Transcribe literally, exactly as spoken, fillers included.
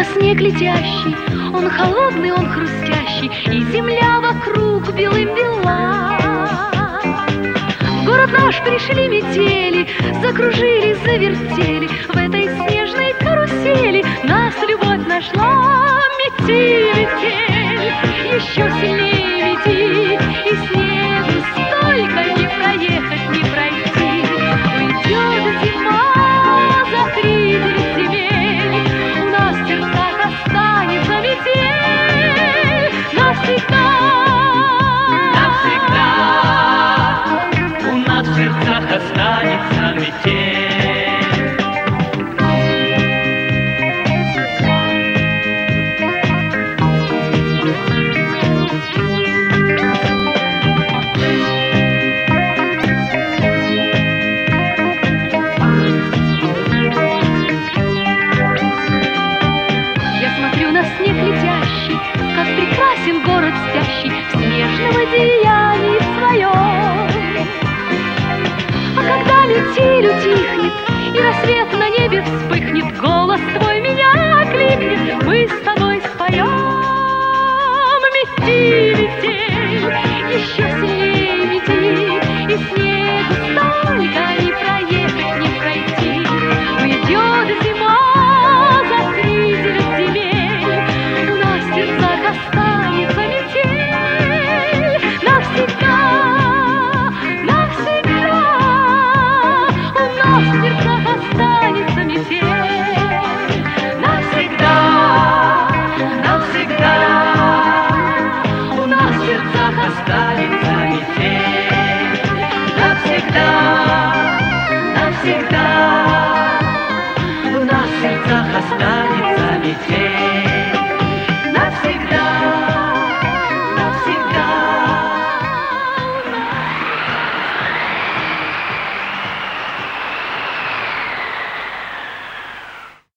на снег летящий, он холодный, он хрустящий, и земля вокруг белым бела. В город наш пришли метели, закружили, завертели, в этой снежной карусели нас любовь нашла. Мети, метель, еще сильнее мети, и снегу столько не проехать, не пройти. Уйдет зима за тридевять земель, у нас в сердцах останется метель навсегда. Навсегда у нас в сердцах останется метель. Снег летящий, как прекрасен город спящий в снежном одеянии своем. А когда метель утихнет и рассвет на небе вспыхнет, голос твой меня окликнет, мы с тобой споем. Мети, метель, еще сильнее мети, и снегу столько не проехать, не пройти. Уйдет зима за тридевять земель, в сердцах останется метель навсегда, навсегда. У нас в сердцах останется метель навсегда, навсегда. У нас в сердцах останется метель навсегда, навсегда.